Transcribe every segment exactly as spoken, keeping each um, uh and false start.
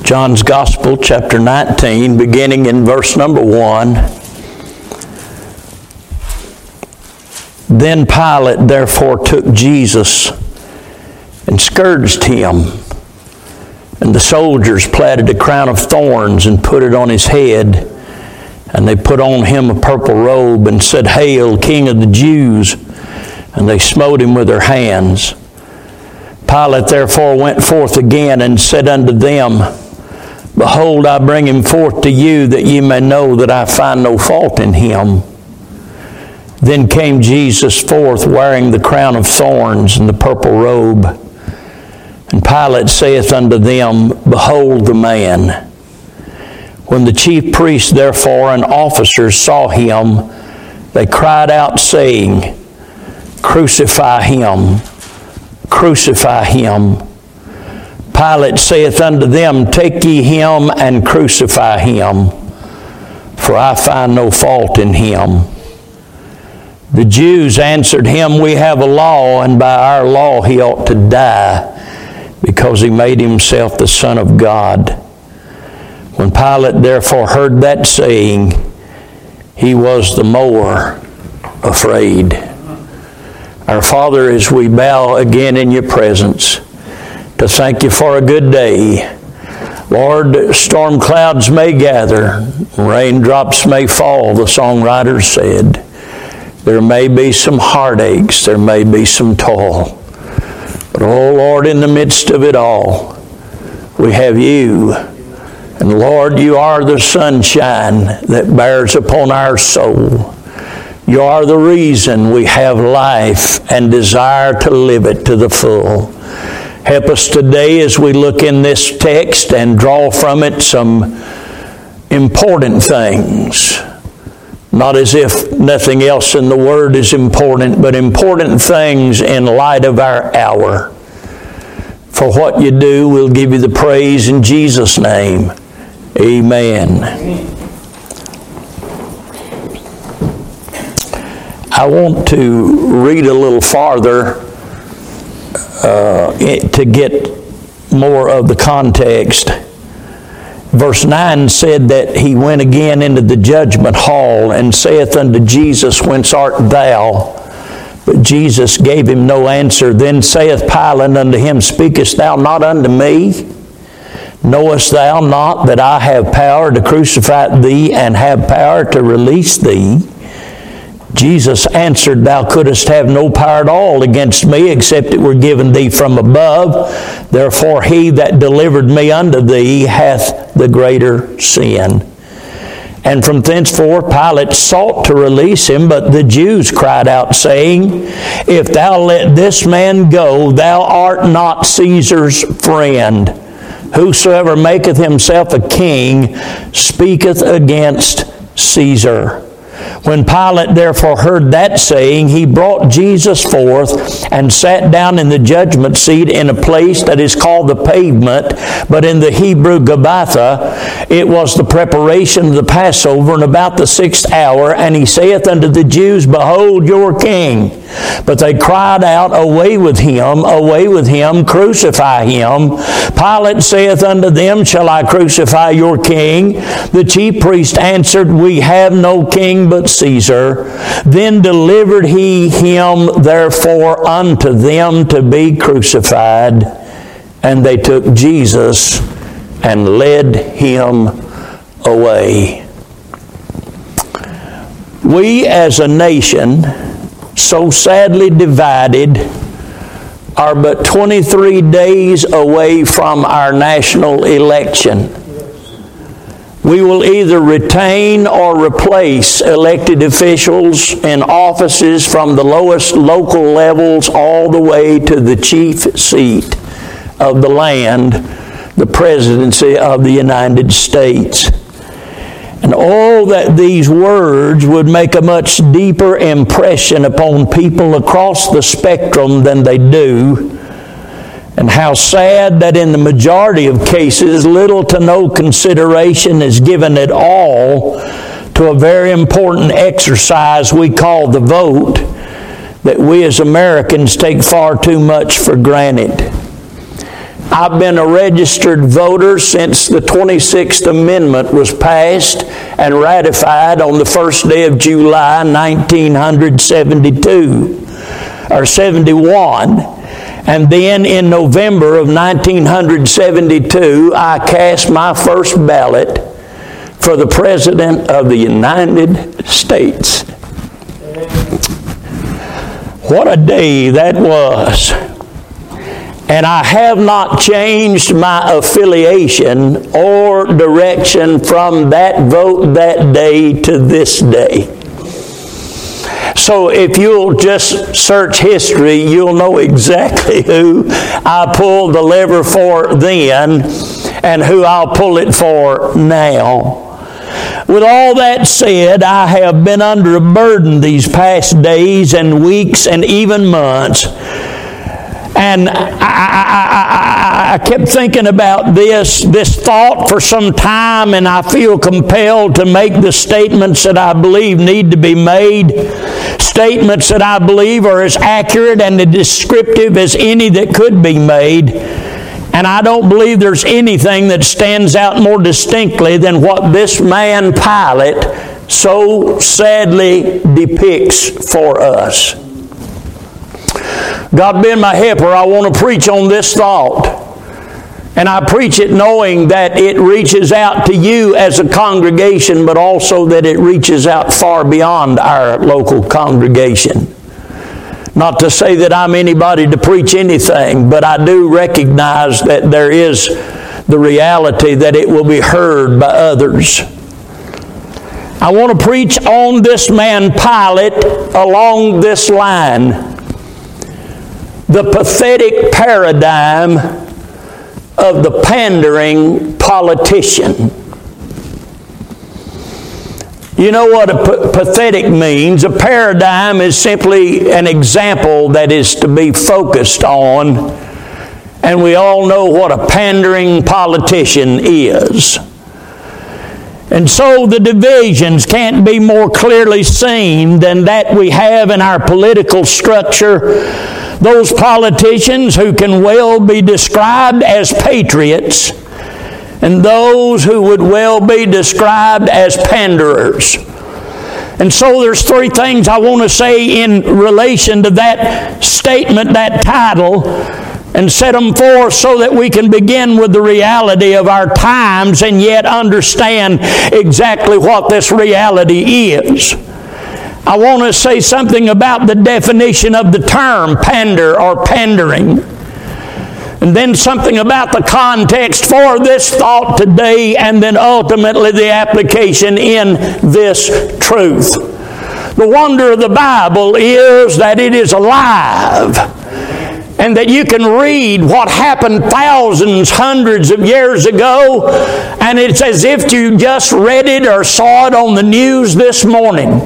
John's Gospel, chapter nineteen, beginning in verse number one. Then Pilate therefore took Jesus and scourged him. And the soldiers platted a crown of thorns and put it on his head. And they put on him a purple robe and said, "Hail, King of the Jews!" And they smote him with their hands. Pilate therefore went forth again and said unto them, "Behold, I bring him forth to you, that ye may know that I find no fault in him." Then came Jesus forth, wearing the crown of thorns and the purple robe. And Pilate saith unto them, "Behold the man." When the chief priests therefore and officers saw him, they cried out, saying, "Crucify him, crucify him." Pilate saith unto them, "Take ye him and crucify him, for I find no fault in him." The Jews answered him, "We have a law, and by our law he ought to die, because he made himself the Son of God." When Pilate therefore heard that saying, he was the more afraid. Our Father, as we bow again in your presence, to thank you for a good day. Lord, storm clouds may gather, raindrops may fall, the songwriter said. There may be some heartaches, there may be some toil. But oh Lord, in the midst of it all, we have you. And Lord, you are the sunshine that bears upon our soul. You are the reason we have life and desire to live it to the full. Help us today as we look in this text and draw from it some important things. Not as if nothing else in the Word is important, but important things in light of our hour. For what you do, we'll give you the praise in Jesus' name. Amen. I want to read a little farther uh, to get more of the context. Verse nine said that he went again into the judgment hall and saith unto Jesus, "Whence art thou?" But Jesus gave him no answer. Then saith Pilate unto him, "Speakest thou not unto me? Knowest thou not that I have power to crucify thee and have power to release thee?" Jesus answered, "Thou couldst have no power at all against me, except it were given thee from above. Therefore he that delivered me unto thee hath the greater sin." And from thenceforth Pilate sought to release him, but the Jews cried out, saying, "If thou let this man go, thou art not Caesar's friend. Whosoever maketh himself a king speaketh against Caesar." When Pilate therefore heard that saying, he brought Jesus forth and sat down in the judgment seat in a place that is called the Pavement, but in the Hebrew Gabbatha. It was the preparation of the Passover, and about the sixth hour. And he saith unto the Jews, "Behold your king." But they cried out, "Away with him, away with him, crucify him." Pilate saith unto them, "Shall I crucify your king?" The chief priest answered, "We have no king but Caesar." Then delivered he him therefore unto them to be crucified. And they took Jesus and led him away. We as a nation, so sadly divided, are but twenty-three days away from our national election. We will either retain or replace elected officials in offices from the lowest local levels all the way to the chief seat of the land, the presidency of the United States. And all that these words would make a much deeper impression upon people across the spectrum than they do. And how sad that in the majority of cases, little to no consideration is given at all to a very important exercise we call the vote, that we as Americans take far too much for granted. I've been a registered voter since the twenty-sixth Amendment was passed and ratified on the first day of July nineteen seventy-two, or seventy-one. And then in November of nineteen seventy-two, I cast my first ballot for the President of the United States. What a day that was. And I have not changed my affiliation or direction from that vote that day to this day. So if you'll just search history, you'll know exactly who I pulled the lever for then and who I'll pull it for now. With all that said, I have been under a burden these past days and weeks and even months. And I, I, I, I kept thinking about this, this thought for some time, and I feel compelled to make the statements that I believe need to be made. Statements that I believe are as accurate and as descriptive as any that could be made. And I don't believe there's anything that stands out more distinctly than what this man Pilate so sadly depicts for us. God being my helper, I want to preach on this thought. And I preach it knowing that it reaches out to you as a congregation, but also that it reaches out far beyond our local congregation. Not to say that I'm anybody to preach anything, but I do recognize that there is the reality that it will be heard by others. I want to preach on this man Pilate along this line. The pathetic paradigm of the pandering politician. You know what a p- pathetic means? A paradigm is simply an example that is to be focused on, and we all know what a pandering politician is. And so the divisions can't be more clearly seen than that we have in our political structure. Those politicians who can well be described as patriots, and those who would well be described as panderers. And so there's three things I want to say in relation to that statement, that title, and set them forth so that we can begin with the reality of our times and yet understand exactly what this reality is. I want to say something about the definition of the term pander or pandering. And then something about the context for this thought today, and then ultimately the application in this truth. The wonder of the Bible is that it is alive, and that you can read what happened thousands, hundreds of years ago, and it's as if you just read it or saw it on the news this morning.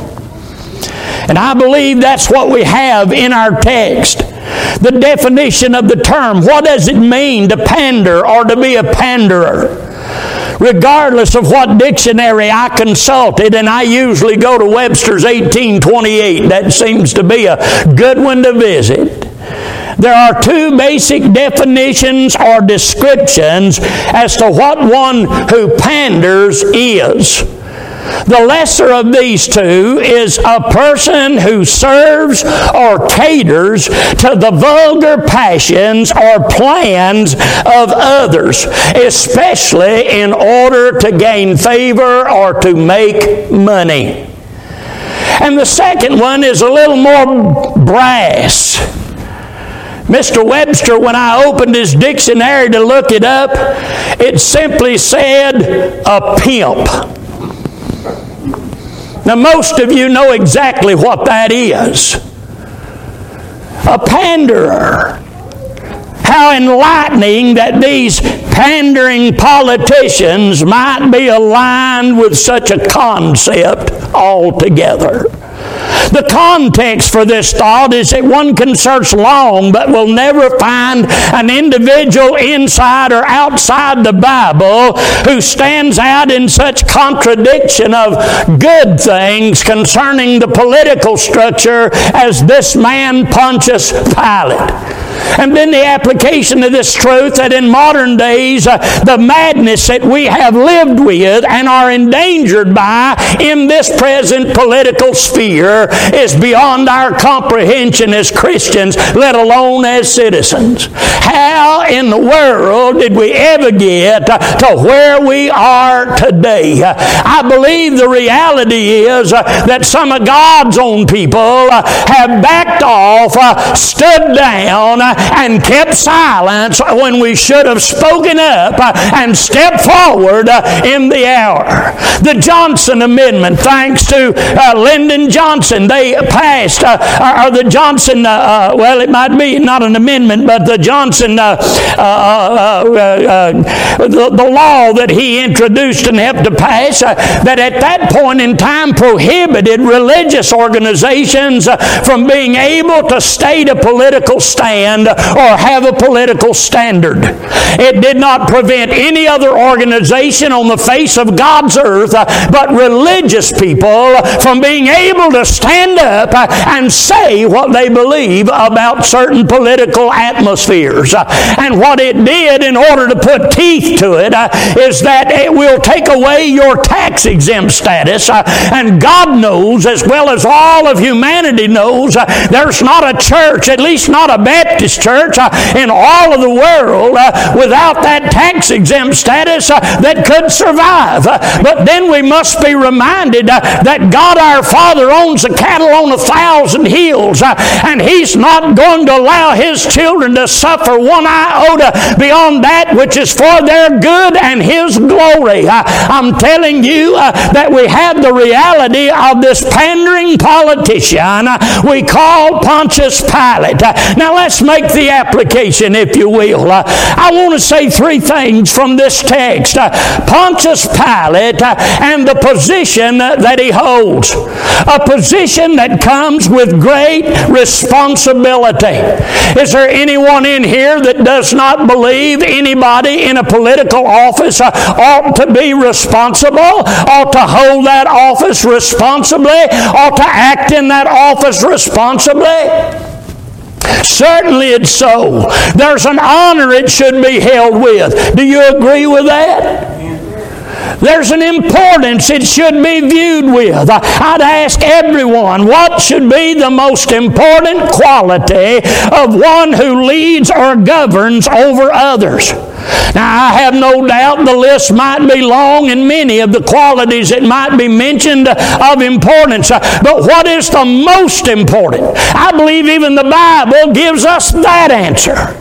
And I believe that's what we have in our text. The definition of the term. What does it mean to pander or to be a panderer? Regardless of what dictionary I consulted, and I usually go to Webster's eighteen twenty-eight. That seems to be a good one to visit. There are two basic definitions or descriptions as to what one who panders is. The lesser of these two is a person who serves or caters to the vulgar passions or plans of others, especially in order to gain favor or to make money. And the second one is a little more brass. Mister Webster, when I opened his dictionary to look it up, it simply said a pimp. Now, most of you know exactly what that is. A panderer. How enlightening that these pandering politicians might be aligned with such a concept altogether. The context for this thought is that one can search long but will never find an individual inside or outside the Bible who stands out in such contradiction of good things concerning the political structure as this man Pontius Pilate. And then the application of this truth that in modern days, uh, the madness that we have lived with and are endangered by in this present political sphere is beyond our comprehension as Christians, let alone as citizens. How in the world did we ever get uh, to where we are today? Uh, I believe the reality is uh, that some of God's own people uh, have backed off, uh, stood down, uh, and kept silence when we should have spoken up uh, and stepped forward uh, in the hour. The Johnson Amendment, thanks to uh, Lyndon Johnson, they passed, uh, or the Johnson, uh, uh, well, it might be not an amendment, but the Johnson, uh, uh, uh, uh, uh, the, the law that he introduced and helped to pass, uh, that at that point in time prohibited religious organizations uh, from being able to state a political stand or have a political standard. It did not prevent any other organization on the face of God's earth uh, but religious people from being able to stand up uh, and say what they believe about certain political atmospheres. Uh, and what it did in order to put teeth to it uh, is that it will take away your tax exempt status. Uh, and God knows, as well as all of humanity knows, uh, there's not a church, at least not a Baptist church, uh, in all of the world uh, without that tax exempt status uh, that could survive. Uh, but then we must be reminded uh, that God our Father owns the cattle on a thousand hills, uh, and He's not going to allow His children to suffer one iota beyond that which is for their good and His glory. Uh, I'm telling you uh, that we have the reality of this pandering politician uh, we call Pontius Pilate. Uh, now let's make the application, if you will. Uh, I want to say three things from this text. Uh, Pontius Pilate uh, and the position uh, that he holds. A position that comes with great responsibility. Is there anyone in here that does not believe anybody in a political office uh, ought to be responsible, ought to hold that office responsibly, ought to act in that office responsibly? Certainly it's so. There's an honor it should be held with. Do you agree with that? There's an importance it should be viewed with. I'd ask everyone, what should be the most important quality of one who leads or governs over others? Now, I have no doubt the list might be long and many of the qualities that might be mentioned of importance. But what is the most important? I believe even the Bible gives us that answer.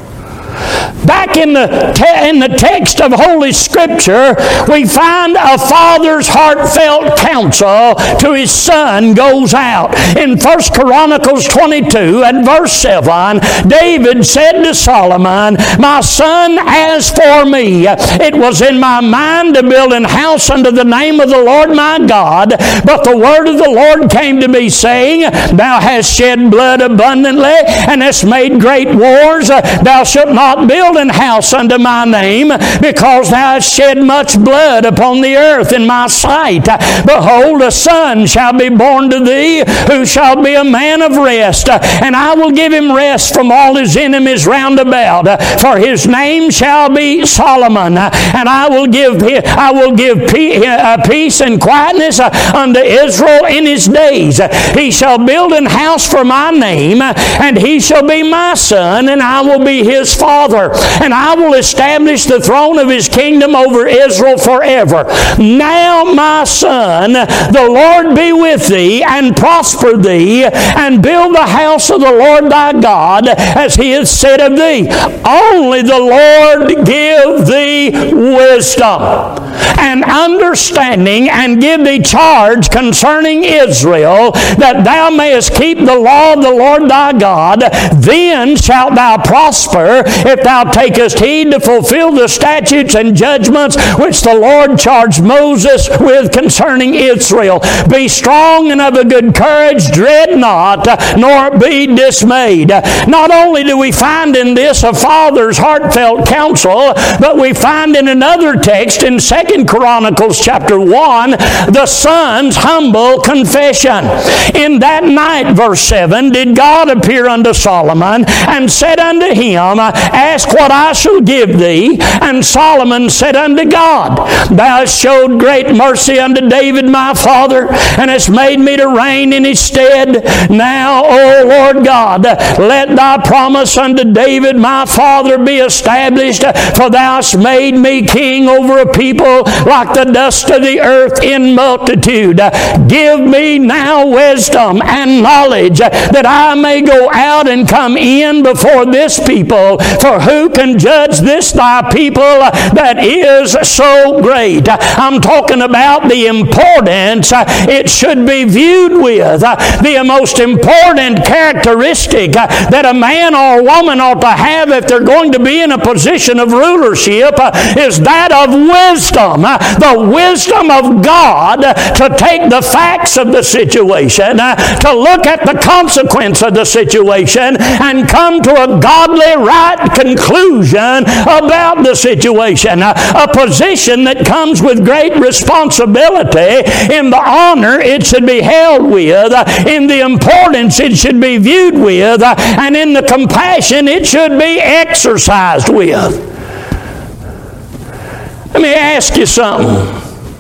Back in the, te- in the text of Holy Scripture, we find a father's heartfelt counsel to his son goes out. In First Chronicles twenty-two and verse seven, David said to Solomon, "My son, as for me, it was in my mind to build an house unto the name of the Lord my God, but the word of the Lord came to me, saying, Thou hast shed blood abundantly, and hast made great wars. Thou shalt not build an house unto my name, because thou hast shed much blood upon the earth in my sight. Behold, a son shall be born to thee, who shall be a man of rest, and I will give him rest from all his enemies round about. For his name shall be Solomon, and I will give I will give peace and quietness unto Israel in his days. He shall build an house for my name, and he shall be my son, and I will be his father. And I will establish the throne of his kingdom over Israel forever. Now, my son, the Lord be with thee, and prosper thee, and build the house of the Lord thy God, as he has said of thee. Only the Lord give thee wisdom and understanding, and give thee charge concerning Israel, that thou mayest keep the law of the Lord thy God. Then shalt thou prosper, if thou takest heed to fulfill the statutes and judgments which the Lord charged Moses with concerning Israel. Be strong and of a good courage, dread not, nor be dismayed." Not only do we find in this a father's heartfelt counsel, but we find in another text in Second Second Chronicles chapter one, the son's humble confession. In that night, verse seven, did God appear unto Solomon and said unto him, ask what I shall give thee. And Solomon said unto God, thou hast showed great mercy unto David my father, and hast made me to reign in his stead. Now, O Lord God, let thy promise unto David my father be established, for thou hast made me king over a people like the dust of the earth in multitude. Give me now wisdom and knowledge, that I may go out and come in before this people. For who can judge this thy people that is so great? I'm talking about the importance it should be viewed with. The most important characteristic that a man or a woman ought to have if they're going to be in a position of rulership is that of wisdom. The wisdom of God to take the facts of the situation, to look at the consequence of the situation, and come to a godly, right conclusion about the situation. A position that comes with great responsibility in the honor it should be held with, in the importance it should be viewed with, and in the compassion it should be exercised with. Let me ask you something.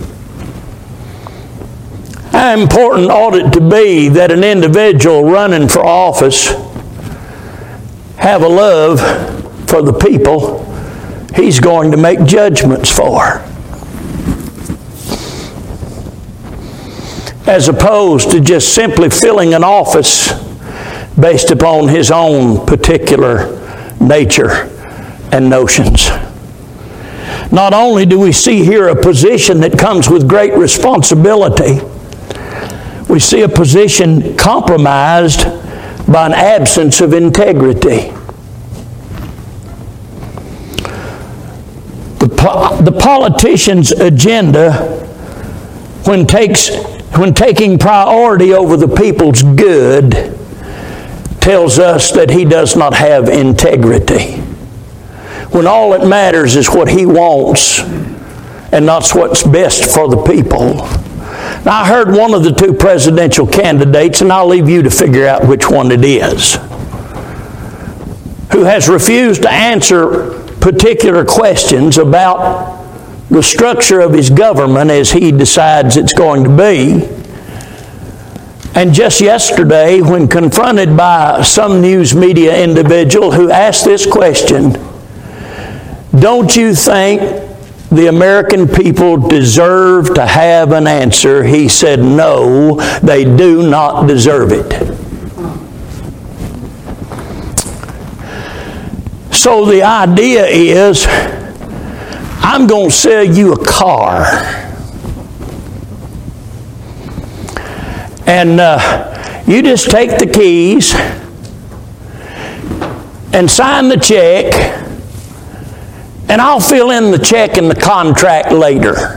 How important ought it to be that an individual running for office have a love for the people he's going to make judgments for, as opposed to just simply filling an office based upon his own particular nature and notions. Not only do we see here a position that comes with great responsibility, we see a position compromised by an absence of integrity. The, po- the politician's agenda, when takes when taking priority over the people's good, tells us that he does not have integrity. When all that matters is what he wants and not what's best for the people. Now, I heard one of the two presidential candidates, and I'll leave you to figure out which one it is, who has refused to answer particular questions about the structure of his government as he decides it's going to be. And just yesterday, when confronted by some news media individual who asked this question, don't you think the American people deserve to have an answer? He said, no, they do not deserve it. So the idea is, I'm going to sell you a car. And uh, you just take the keys and sign the check, and I'll fill in the check and the contract later.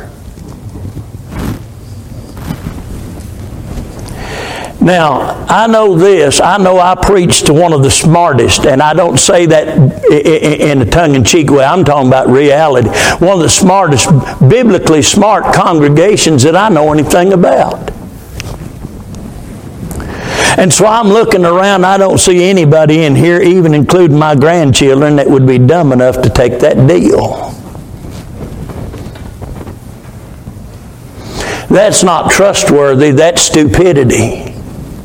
Now, I know this. I know I preach to one of the smartest, and I don't say that in a tongue-in-cheek way. I'm talking about reality. One of the smartest, biblically smart congregations that I know anything about. And so I'm looking around, I don't see anybody in here, even including my grandchildren, that would be dumb enough to take that deal. That's not trustworthy, that's stupidity.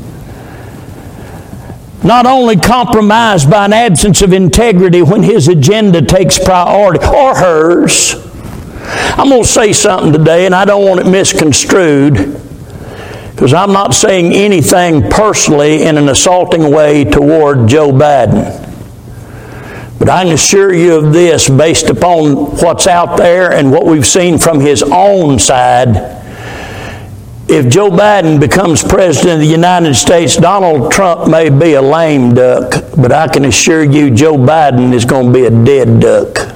Not only compromised by an absence of integrity when his agenda takes priority, or hers. I'm going to say something today, and I don't want it misconstrued, because I'm not saying anything personally in an assaulting way toward Joe Biden. But I can assure you of this, based upon what's out there and what we've seen from his own side. If Joe Biden becomes president of the United States, Donald Trump may be a lame duck, but I can assure you Joe Biden is going to be a dead duck.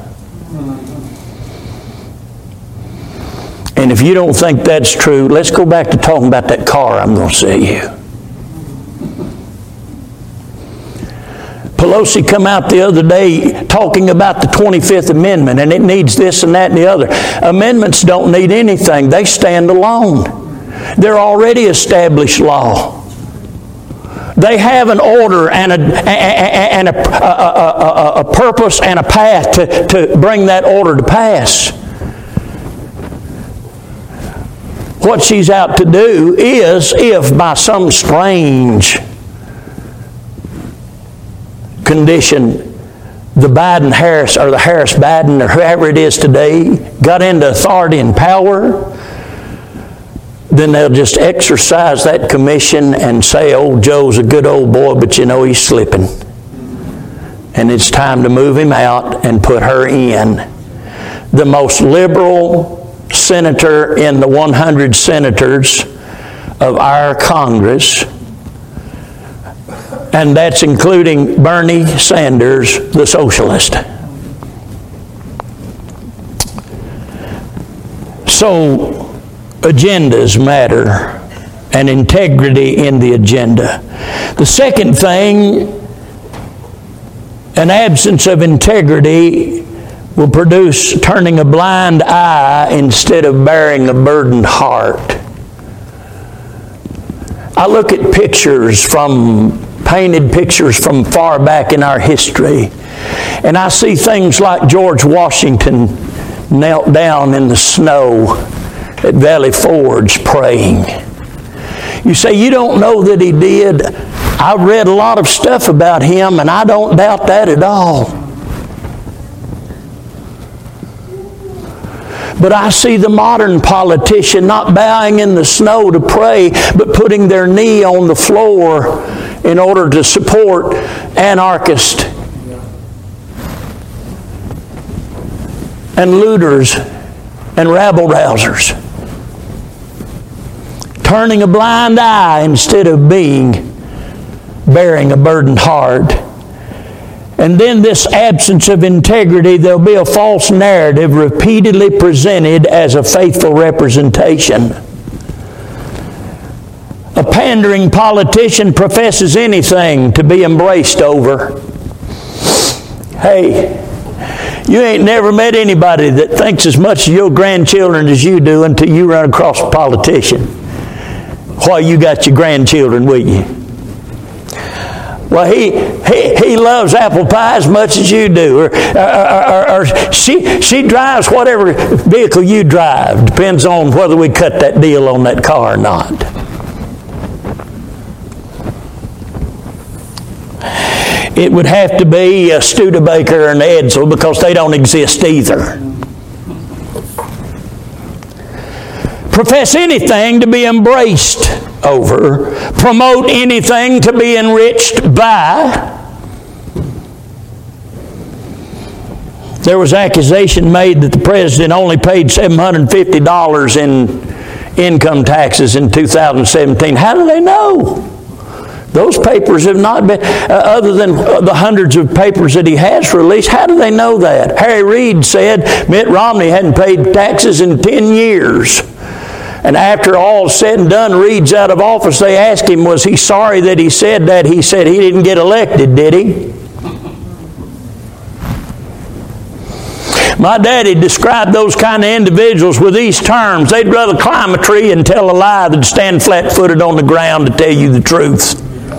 And if you don't think that's true, let's go back to talking about that car I'm going to sell you. Pelosi come out the other day talking about the twenty-fifth Amendment and it needs this and that and the other. Amendments don't need anything. They stand alone. They're already established law. They have an order and a, and a, a, a, a purpose and a path to, to bring that order to pass. What she's out to do is, if by some strange condition the Biden-Harris or the Harris-Biden or whoever it is today got into authority and power, then they'll just exercise that commission and say, old Joe's a good old boy, but you know he's slipping. And it's time to move him out and put her in. The most liberal senator in the one hundred senators of our Congress, and that's including Bernie Sanders, the socialist. So, agendas matter, and integrity in the agenda. The second thing, an absence of integrity will produce turning a blind eye instead of bearing a burdened heart. I look at pictures from, painted pictures from far back in our history, and I see things like George Washington knelt down in the snow at Valley Forge praying. You say, you don't know that he did. I've read a lot of stuff about him, and I don't doubt that at all. But I see the modern politician not bowing in the snow to pray, but putting their knee on the floor in order to support anarchists and looters and rabble-rousers. Turning a blind eye instead of being, bearing a burdened heart. And then this absence of integrity, there'll be a false narrative repeatedly presented as a faithful representation. A pandering politician professes anything to be embraced over. Hey, you ain't never met anybody that thinks as much of your grandchildren as you do until you run across a politician while you got your grandchildren with you. Well, he, he he loves apple pie as much as you do. Or, or, or, or she, she drives whatever vehicle you drive. Depends on whether we cut that deal on that car or not. It would have to be a Studebaker and Edsel because they don't exist either. Profess anything to be embraced over. Promote anything to be enriched by. There was accusation made that the president only paid seven hundred fifty dollars in income taxes in two thousand seventeen. How do they know? Those papers have not been, uh, other than the hundreds of papers that he has released, how do they know that? Harry Reid said Mitt Romney hadn't paid taxes in ten years. And after all said and done, Reid's out of office. They asked him, was he sorry that he said that? He said he didn't get elected, did he? My daddy described those kind of individuals with these terms. They'd rather climb a tree and tell a lie than stand flat-footed on the ground to tell you the truth.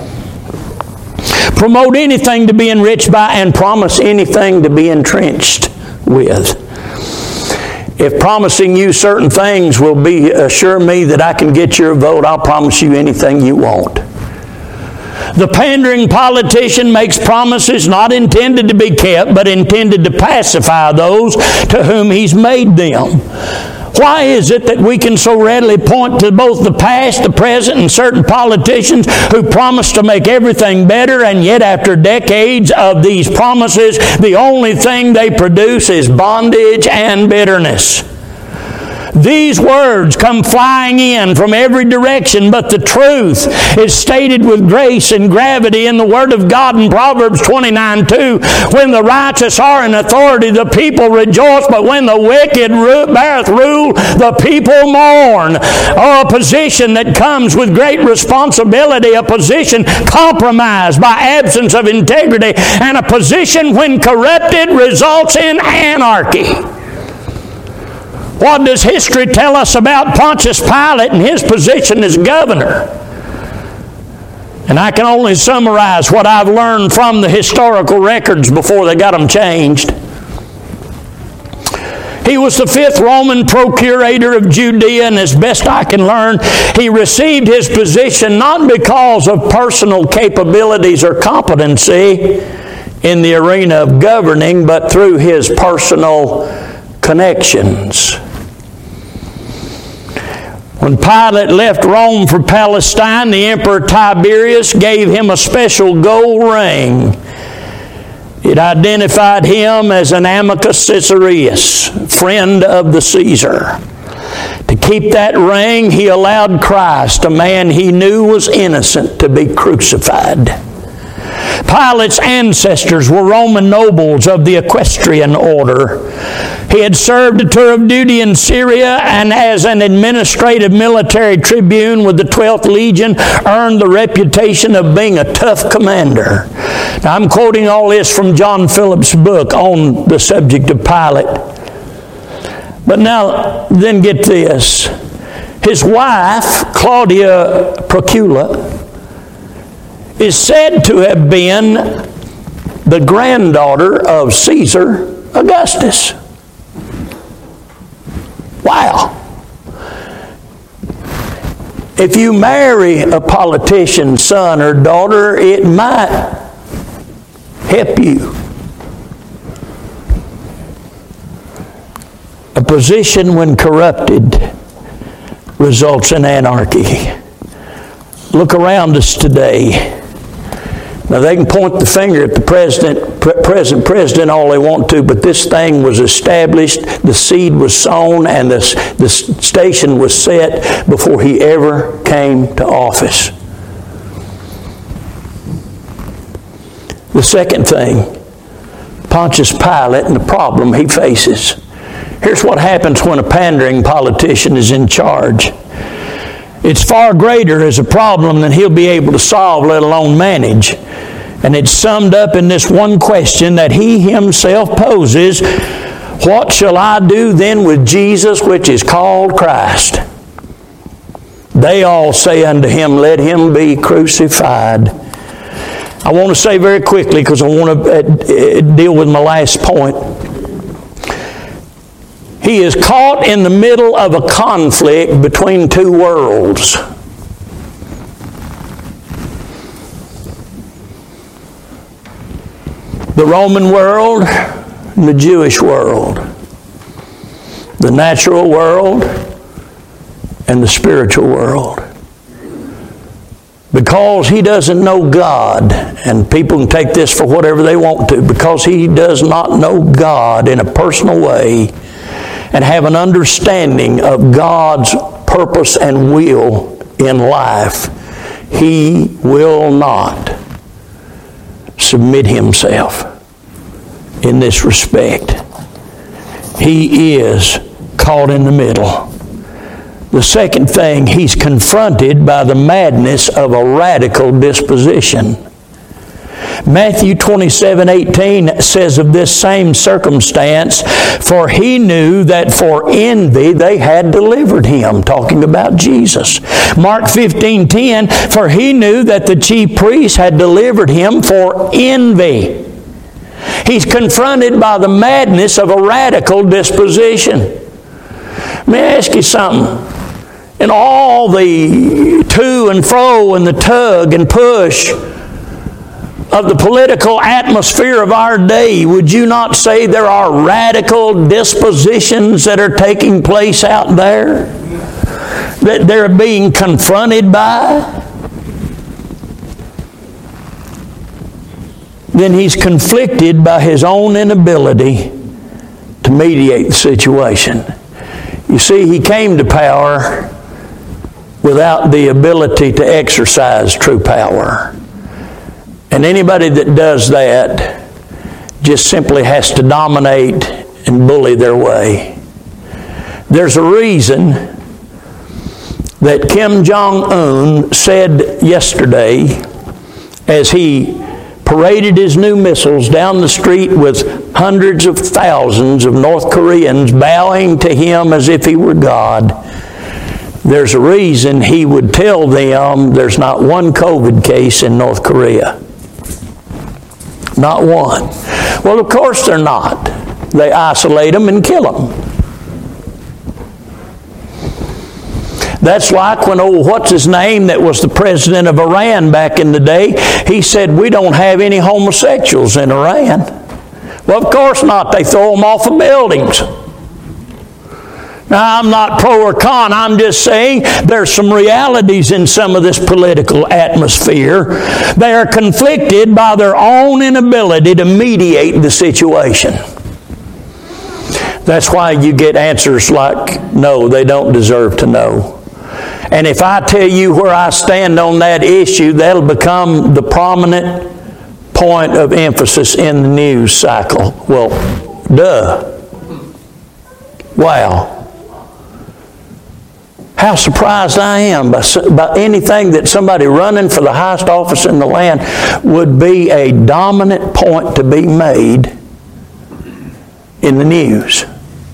Promote anything to be enriched by and promise anything to be entrenched with. If promising you certain things will be assure me that I can get your vote, I'll promise you anything you want. The pandering politician makes promises not intended to be kept, but intended to pacify those to whom he's made them. Why is it that we can so readily point to both the past, the present, and certain politicians who promise to make everything better, and yet after decades of these promises, the only thing they produce is bondage and bitterness? These words come flying in from every direction, but the truth is stated with grace and gravity in the Word of God in Proverbs twenty-nine two. When the righteous are in authority, the people rejoice, but when the wicked beareth rule, the people mourn. Oh, a position that comes with great responsibility, a position compromised by absence of integrity, and a position when corrupted results in anarchy. What does history tell us about Pontius Pilate and his position as governor? And I can only summarize what I've learned from the historical records before they got them changed. He was the fifth Roman procurator of Judea, and as best I can learn, he received his position not because of personal capabilities or competency in the arena of governing, but through his personal connections. When Pilate left Rome for Palestine, the Emperor Tiberius gave him a special gold ring. It identified him as an amicus Caesareus, friend of the Caesar. To keep that ring, he allowed Christ, a man he knew was innocent, to be crucified. Pilate's ancestors were Roman nobles of the equestrian order. He had served a tour of duty in Syria, and as an administrative military tribune with the twelfth Legion, earned the reputation of being a tough commander. Now, I'm quoting all this from John Phillips' book on the subject of Pilate. But now, then get this. His wife, Claudia Procula, is said to have been the granddaughter of Caesar Augustus. Wow. If you marry a politician's son or daughter, it might help you. A position when corrupted results in anarchy. Look around us today. Now, they can point the finger at the president, pre- present president all they want to, but this thing was established, the seed was sown, and the, the station was set before he ever came to office. The second thing, Pontius Pilate and the problem he faces. Here's what happens when a pandering politician is in charge. It's far greater as a problem than he'll be able to solve, let alone manage. And it's summed up in this one question that he himself poses: what shall I do then with Jesus, which is called Christ? They all say unto him, let him be crucified. I want to say very quickly, because I want to deal with my last point. He is caught in the middle of a conflict between two worlds. The Roman world and the Jewish world. The natural world and the spiritual world. Because he doesn't know God, and people can take this for whatever they want to, because he does not know God in a personal way and have an understanding of God's purpose and will in life, he will not submit himself in this respect. He is caught in the middle. The second thing, he's confronted by the madness of a radical disposition. Matthew twenty-seven eighteen says of this same circumstance, for he knew that for envy they had delivered him, talking about Jesus. Mark fifteen ten, for he knew that the chief priests had delivered him for envy. He's confronted by the madness of a radical disposition. Let me ask you something. In all the to and fro and the tug and push of the political atmosphere of our day, would you not say there are radical dispositions that are taking place out there that they're being confronted by? Then he's conflicted by his own inability to mediate the situation. You see, he came to power without the ability to exercise true power. And anybody that does that just simply has to dominate and bully their way. There's a reason that Kim Jong-un said yesterday, as he paraded his new missiles down the street with hundreds of thousands of North Koreans bowing to him as if he were God, there's a reason he would tell them there's not one COVID case in North Korea. Not one. Well, of course they're not. They isolate them and kill them. That's like when old what's his name that was the president of Iran back in the day, he said we don't have any homosexuals in Iran. Well, of course not. They throw them off of buildings. Now, I'm not pro or con. I'm just saying there's some realities in some of this political atmosphere. They are conflicted by their own inability to mediate the situation. That's why you get answers like, no, they don't deserve to know. And if I tell you where I stand on that issue, that'll become the prominent point of emphasis in the news cycle. Well, duh. Wow. How surprised I am by, by anything that somebody running for the highest office in the land would be a dominant point to be made in the news.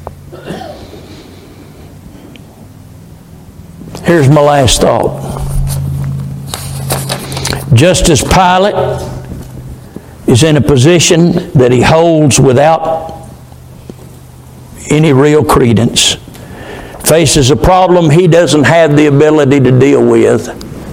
Here's my last thought. Just as Pilate is in a position that he holds without any real credence, faces a problem he doesn't have the ability to deal with,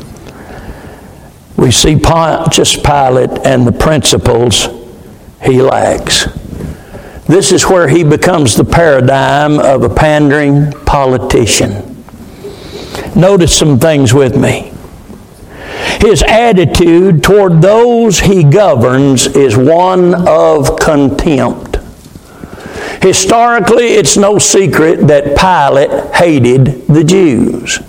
we see Pontius Pilate and the principles he lacks. This is where he becomes the paradigm of a pandering politician. Notice some things with me. His attitude toward those he governs is one of contempt. Historically, it's no secret that Pilate hated the Jews.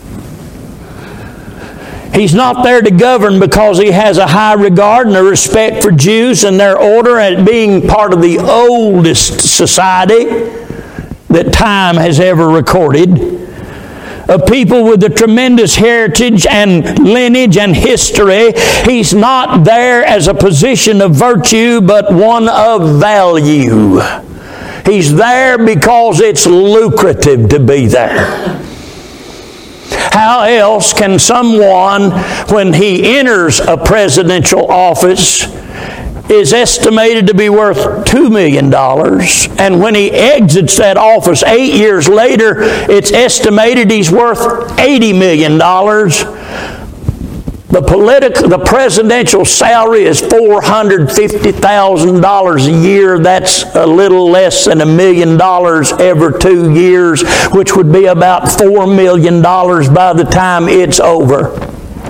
He's not there to govern because he has a high regard and a respect for Jews and their order and being part of the oldest society that time has ever recorded, of people with a tremendous heritage and lineage and history. He's not there as a position of virtue, but one of value. He's there because it's lucrative to be there. How else can someone, when he enters a presidential office, is estimated to be worth two million dollars, and when he exits that office eight years later, it's estimated he's worth eighty million dollars. The political, the presidential salary is four hundred fifty thousand dollars a year. That's a little less than a million dollars every two years, which would be about four million dollars by the time it's over.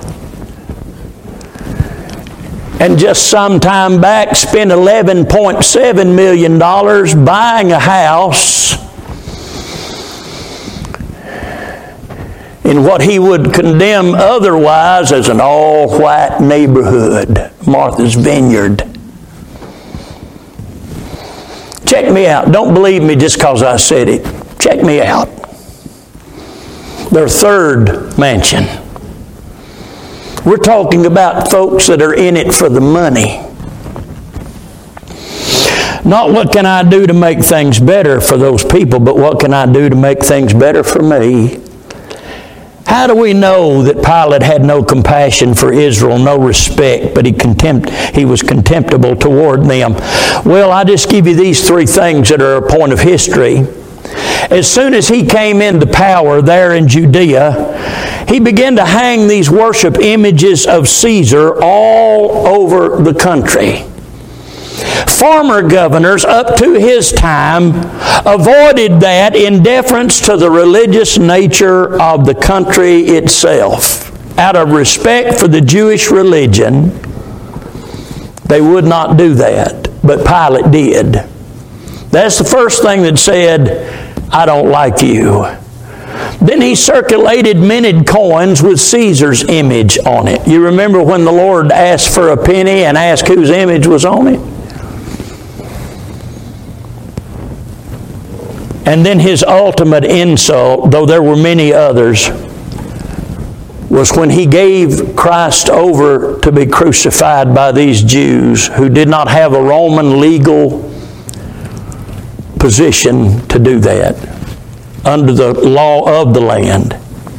And just some time back spent eleven point seven million dollars buying a house in what he would condemn otherwise as an all-white neighborhood, Martha's Vineyard. Check me out. Don't believe me just because I said it. Check me out. Their third mansion. We're talking about folks that are in it for the money. Not what can I do to make things better for those people, but what can I do to make things better for me? How do we know that Pilate had no compassion for Israel, no respect, but he contempt, he was contemptible toward them? Well, I just give you these three things that are a point of history. As soon as he came into power there in Judea, he began to hang these worship images of Caesar all over the country. Former governors up to his time avoided that in deference to the religious nature of the country itself. Out of respect for the Jewish religion, they would not do that. But Pilate did. That's the first thing that said, I don't like you. Then he circulated minted coins with Caesar's image on it. You remember when the Lord asked for a penny and asked whose image was on it? And then his ultimate insult, though there were many others, was when he gave Christ over to be crucified by these Jews who did not have a Roman legal position to do that under the law of the land.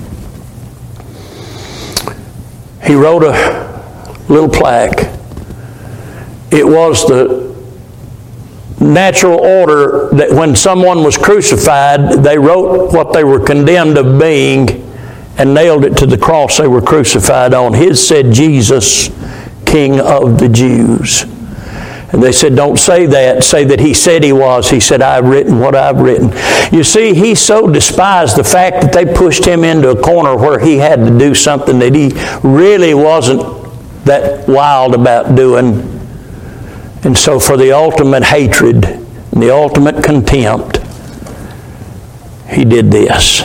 He wrote a little plaque. It was the natural order that when someone was crucified, they wrote what they were condemned of being and nailed it to the cross they were crucified on. His said, Jesus, King of the Jews. And they said, don't say that. Say that he said he was. He said, I've written what I've written. You see, he so despised the fact that they pushed him into a corner where he had to do something that he really wasn't that wild about doing. And so for the ultimate hatred and the ultimate contempt, he did this.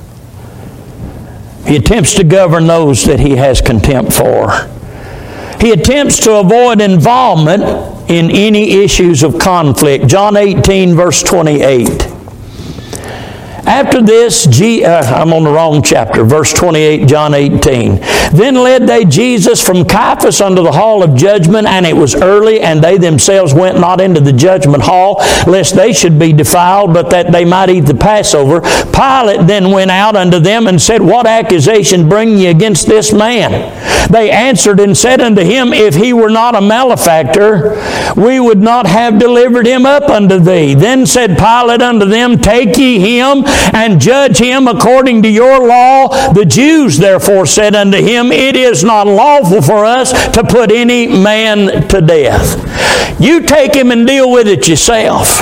He attempts to govern those that he has contempt for. He attempts to avoid involvement in any issues of conflict. John eighteen, verse twenty-eight. After this, G, uh, I'm on the wrong chapter, verse twenty-eight, John eighteen. Then led they Jesus from Caiaphas unto the hall of judgment, and it was early, and they themselves went not into the judgment hall, lest they should be defiled, but that they might eat the Passover. Pilate then went out unto them and said, What accusation bring ye against this man? They answered and said unto him, If he were not a malefactor, we would not have delivered him up unto thee. Then said Pilate unto them, Take ye him, and judge him according to your law. The Jews therefore said unto him, It is not lawful for us to put any man to death. You take him and deal with it yourself.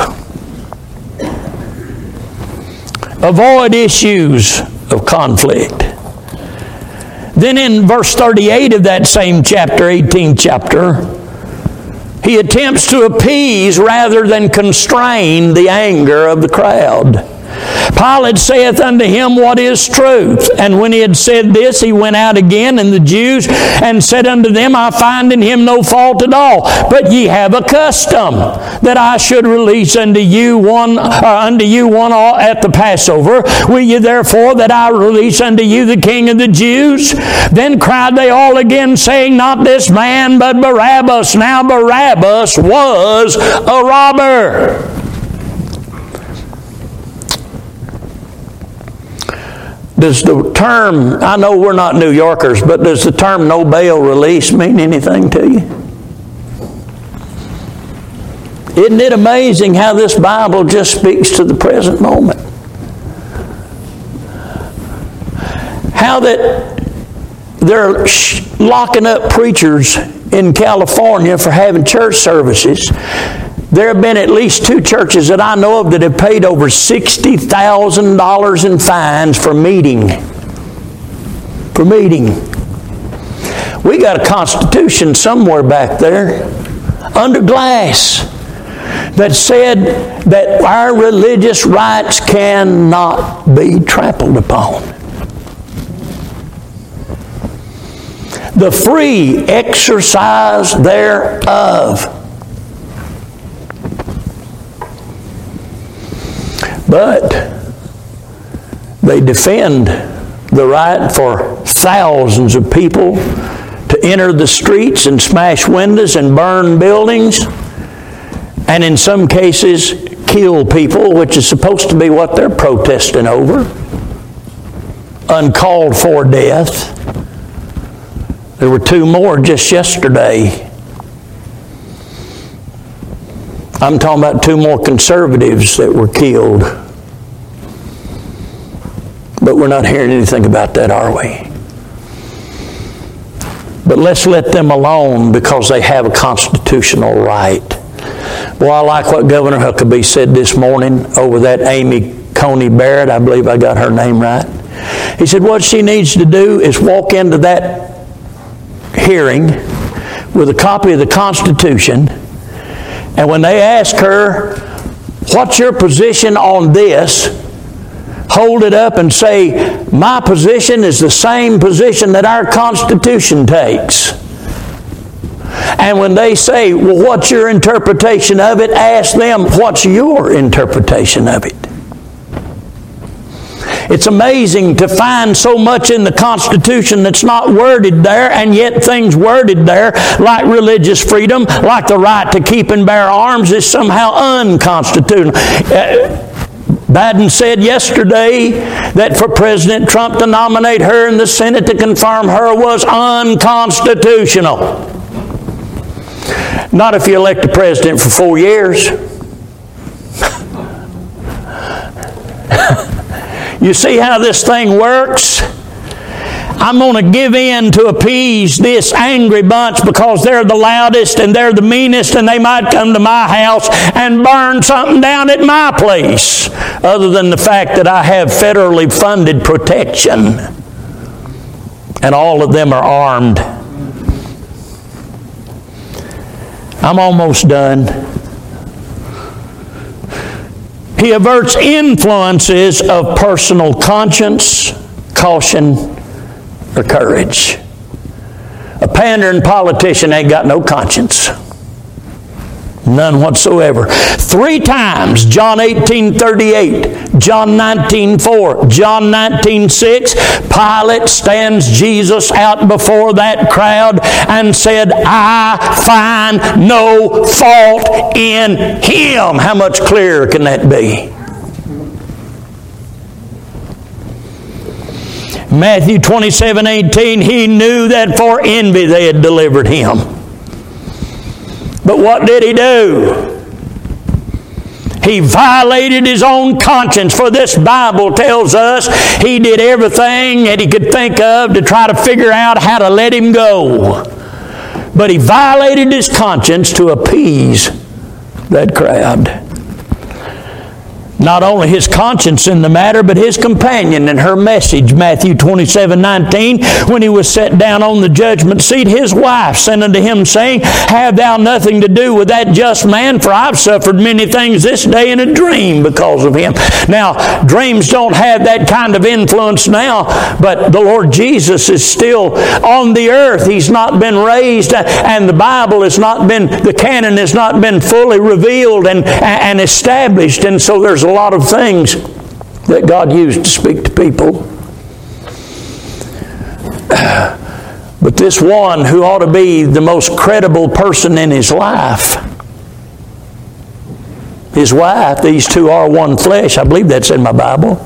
Avoid issues of conflict. Then in verse thirty-eight of that same chapter, eighteenth chapter, he attempts to appease rather than constrain the anger of the crowd. Pilate saith unto him, What is truth? And when he had said this, he went out again, and the Jews, and said unto them, I find in him no fault at all. But ye have a custom that I should release unto you one, uh, unto you one at the Passover. Will ye therefore that I release unto you the King of the Jews? Then cried they all again, saying, Not this man, but Barabbas. Now Barabbas was a robber. Does the term, I know we're not New Yorkers, but does the term no bail release mean anything to you? Isn't it amazing how this Bible just speaks to the present moment? How that they're locking up preachers in California for having church services. There have been at least two churches that I know of that have paid over sixty thousand dollars in fines for meeting. For meeting. We got a constitution somewhere back there, under glass, that said that our religious rights cannot be trampled upon. The free exercise thereof. But they defend the right for thousands of people to enter the streets and smash windows and burn buildings, and in some cases kill people, which is supposed to be what they're protesting over. Uncalled for death. There were two more just yesterday. I'm talking about two more conservatives that were killed. But we're not hearing anything about that, are we? But let's let them alone because they have a constitutional right. Well, I like what Governor Huckabee said this morning over that Amy Coney Barrett. I believe I got her name right. He said what she needs to do is walk into that hearing with a copy of the Constitution, and when they ask her, what's your position on this? hold it up and say, my position is the same position that our Constitution takes. And when they say, well, what's your interpretation of it? Ask them, what's your interpretation of it? It's amazing to find so much in the Constitution that's not worded there, and yet things worded there, like religious freedom, like the right to keep and bear arms, is somehow unconstitutional. Uh, Biden said yesterday that for President Trump to nominate her in the Senate to confirm her was unconstitutional. Not if you elect a president for four years. You see how this thing works? I'm going to give in to appease this angry bunch because they're the loudest and they're the meanest, and they might come to my house and burn something down at my place, other than the fact that I have federally funded protection. And all of them are armed. I'm almost done. He averts influences of personal conscience, caution, or courage. A pandering politician ain't got no conscience. None whatsoever. Three times, John eighteen thirty-eight, John nineteen four, John nineteen six, Pilate stands Jesus out before that crowd and said, I find no fault in him. How much clearer can that be? Matthew twenty-seven eighteen, he knew that for envy they had delivered him. But what did he do? He violated his own conscience. For this Bible tells us he did everything that he could think of to try to figure out how to let him go. But he violated his conscience to appease that crowd. Not only his conscience in the matter, but his companion in her message, Matthew twenty-seven nineteen, when he was set down on the judgment seat, his wife sent unto him, saying, have thou nothing to do with that just man, for I've suffered many things this day in a dream because of him. Now, dreams don't have that kind of influence now, but the Lord Jesus is still on the earth. He's not been raised, and the Bible has not been, the canon has not been fully revealed and, and established, and so there's a lot of things that God used to speak to people. But this one who ought to be the most credible person in his life, his wife, these two are one flesh. I believe that's in my Bible.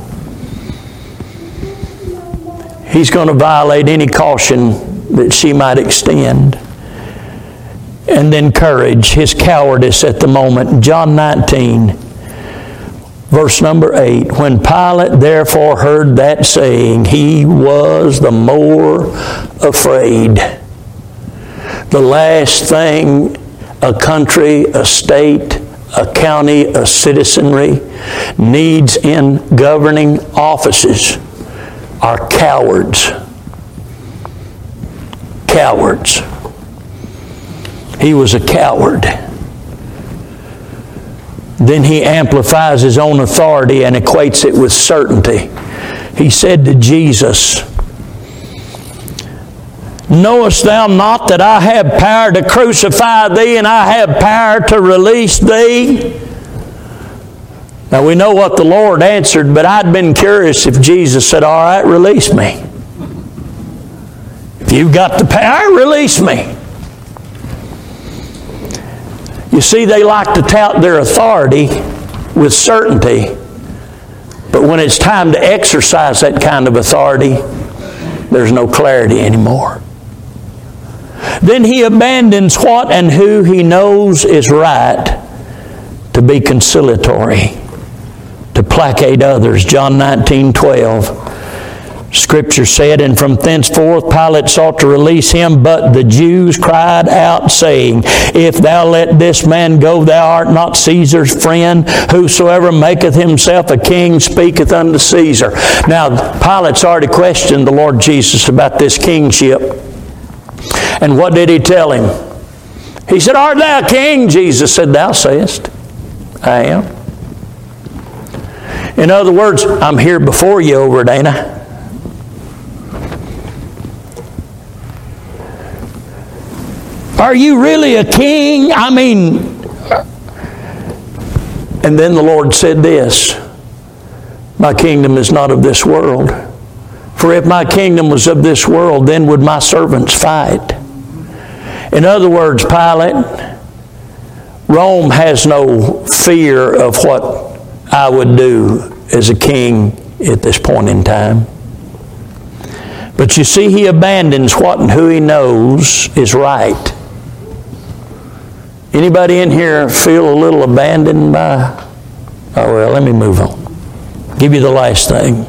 He's going to violate any caution that she might extend. And then courage, his cowardice at the moment. John nineteen. Verse number eight, when Pilate therefore heard that saying, he was the more afraid. The last thing a country, a state, a county, a citizenry needs in governing offices are cowards. Cowards. He was a coward. Then he amplifies his own authority and equates it with certainty. He said to Jesus, knowest thou not that I have power to crucify thee and I have power to release thee? Now we know what the Lord answered, but I'd been curious if Jesus said, all right, release me. If you've got the power, release me. You see, they like to tout their authority with certainty, but when it's time to exercise that kind of authority, there's no clarity anymore. Then he abandons what and who he knows is right to be conciliatory, to placate others. John nineteen twelve. Scripture said, and from thenceforth Pilate sought to release him, but the Jews cried out, saying, if thou let this man go, thou art not Caesar's friend. Whosoever maketh himself a king speaketh unto Caesar. Now, Pilate's already questioned the Lord Jesus about this kingship. And what did he tell him? He said, art thou king? Jesus said, thou sayest, I am. In other words, I'm here before you over it, ain't I? Are you really a king? I mean, and then the Lord said this, my kingdom is not of this world. For if my kingdom was of this world, then would my servants fight. In other words, Pilate, Rome has no fear of what I would do as a king at this point in time. But you see, he abandons what and who he knows is right. Anybody in here feel a little abandoned by? Oh, well, let me move on. Give you the last thing.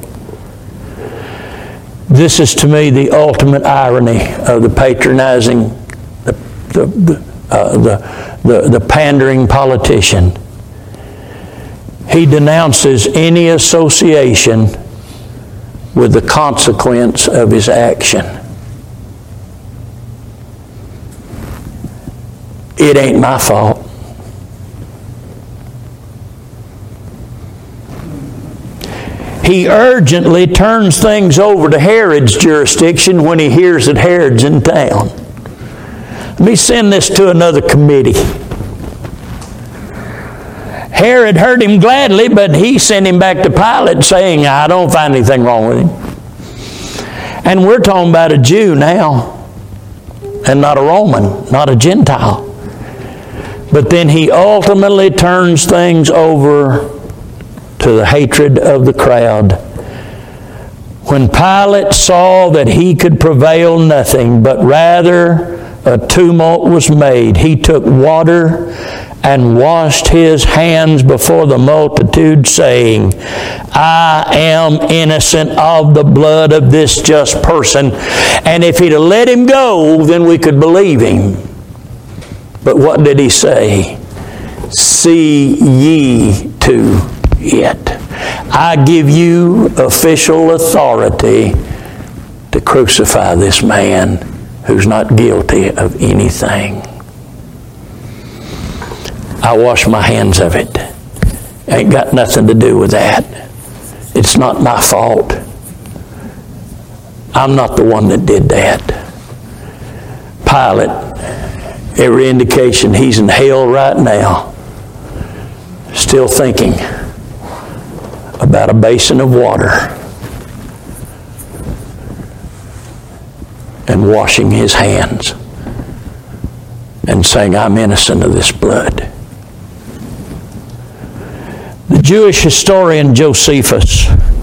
This is to me the ultimate irony of the patronizing, the, the, the, uh, the, the, the pandering politician. He denounces any association with the consequence of his action. It ain't my fault. He urgently turns things over to Herod's jurisdiction when he hears that Herod's in town. Let me send this to another committee. Herod heard him gladly, but he sent him back to Pilate saying, I don't find anything wrong with him. And we're talking about a Jew now, and not a Roman, not a Gentile. But then he ultimately turns things over to the hatred of the crowd. When Pilate saw that he could prevail nothing, but rather a tumult was made, he took water and washed his hands before the multitude, saying, I am innocent of the blood of this just person. And if he'd have let him go, then we could believe him. But what did he say? See ye to it. I give you official authority to crucify this man who's not guilty of anything. I wash my hands of it. Ain't got nothing to do with that. It's not my fault. I'm not the one that did that. Pilate, every indication he's in hell right now, still thinking about a basin of water and washing his hands and saying, I'm innocent of this blood. The Jewish historian Josephus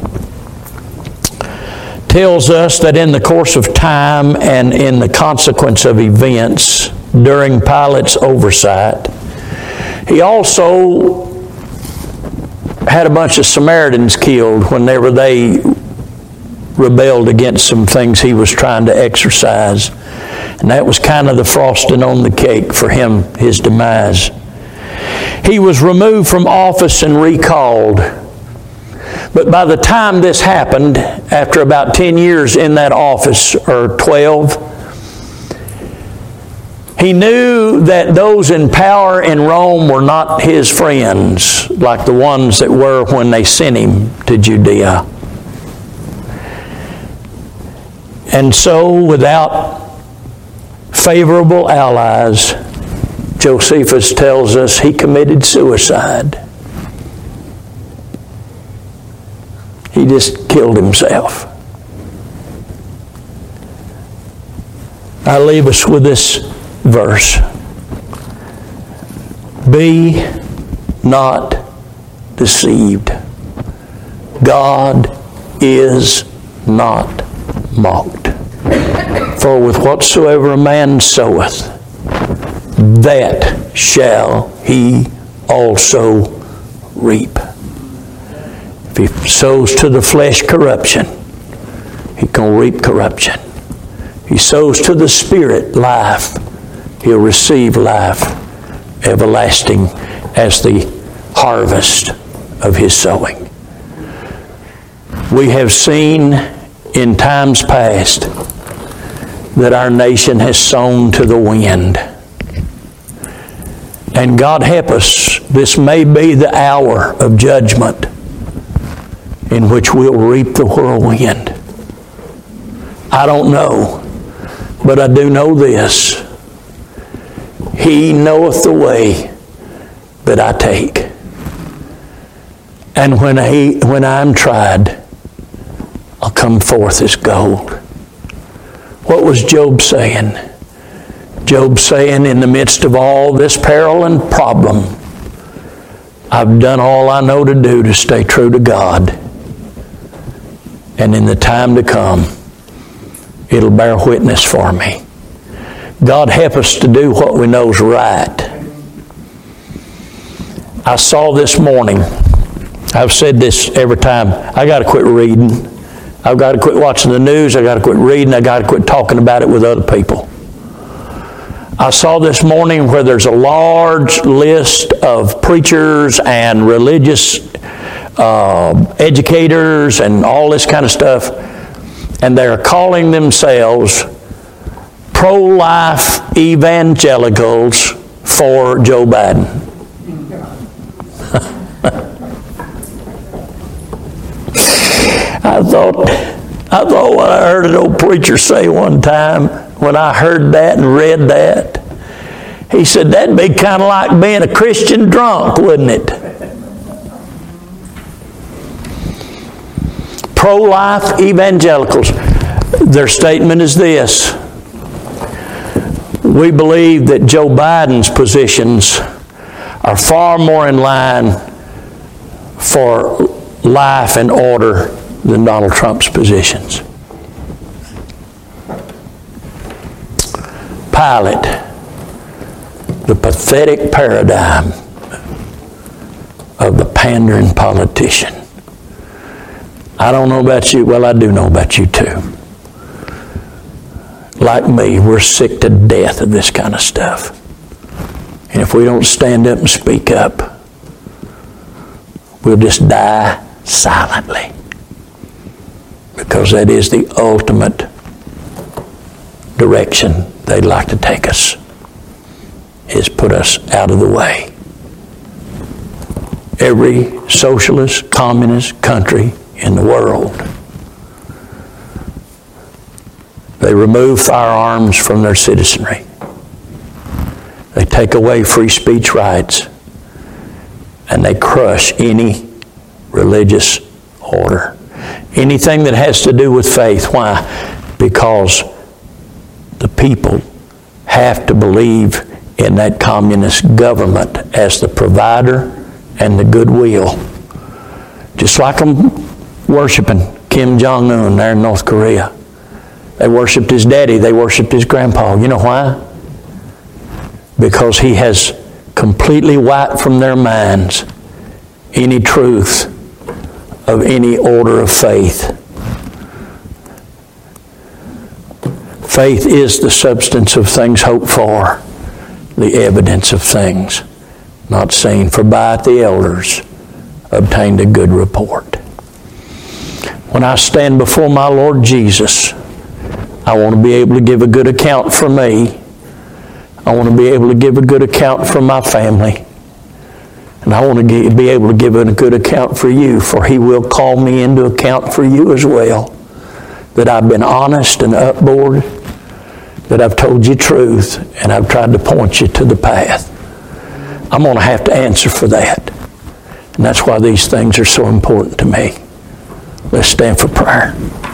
tells us that in the course of time and in the consequence of events during Pilate's oversight, he also had a bunch of Samaritans killed whenever they rebelled against some things he was trying to exercise. And that was kind of the frosting on the cake for him, his demise. He was removed from office and recalled. But by the time this happened, after about ten years in that office, or twelve, he knew that those in power in Rome were not his friends, like the ones that were when they sent him to Judea. And so, without favorable allies, Josephus tells us he committed suicide. He just killed himself. I leave us with this verse. Be not deceived. God is not mocked. For with whatsoever a man soweth, that shall he also reap. If he sows to the flesh corruption, he can reap corruption. If he sows to the Spirit life, he'll receive life everlasting as the harvest of his sowing. We have seen in times past that our nation has sown to the wind. And God help us, this may be the hour of judgment in which we'll reap the whirlwind. I don't know, but I do know this. He knoweth the way that I take. And when, he, when I'm tried, I'll come forth as gold. What was Job saying? Job saying, in the midst of all this peril and problem, I've done all I know to do to stay true to God. And in the time to come, it'll bear witness for me. God help us to do what we know is right. I saw this morning, I've said this every time, I got to quit reading. I've got to quit watching the news. I've got to quit reading. I've got to quit talking about it with other people. I saw this morning where there's a large list of preachers and religious uh, educators and all this kind of stuff, and they're calling themselves pro-life evangelicals for Joe Biden. I thought, I thought what I heard an old preacher say one time, when I heard that and read that, he said, that'd be kind of like being a Christian drunk, wouldn't it? Pro-life evangelicals. Their statement is this: we believe that Joe Biden's positions are far more in line for life and order than Donald Trump's positions. Pilate, the pathetic paradigm of the pandering politician. I don't know about you. Well, I do know about you too. Like me, we're sick to death of this kind of stuff. And if we don't stand up and speak up, we'll just die silently. Because that is the ultimate direction they'd like to take us, is put us out of the way. Every socialist, communist country in the world, they remove firearms from their citizenry. They take away free speech rights, and they crush any religious order. Anything that has to do with faith. Why? Because the people have to believe in that communist government as the provider and the goodwill. Just like them worshiping Kim Jong-un there in North Korea. They worshiped his daddy. They worshiped his grandpa. You know why? Because he has completely wiped from their minds any truth of any order of faith. Faith is the substance of things hoped for, the evidence of things not seen. For by it the elders obtained a good report. When I stand before my Lord Jesus, I want to be able to give a good account for me. I want to be able to give a good account for my family. And I want to be able to give a good account for you, for He will call me into account for you as well. That I've been honest and upboard, that I've told you truth, and I've tried to point you to the path. I'm going to have to answer for that. And that's why these things are so important to me. Let's stand for prayer.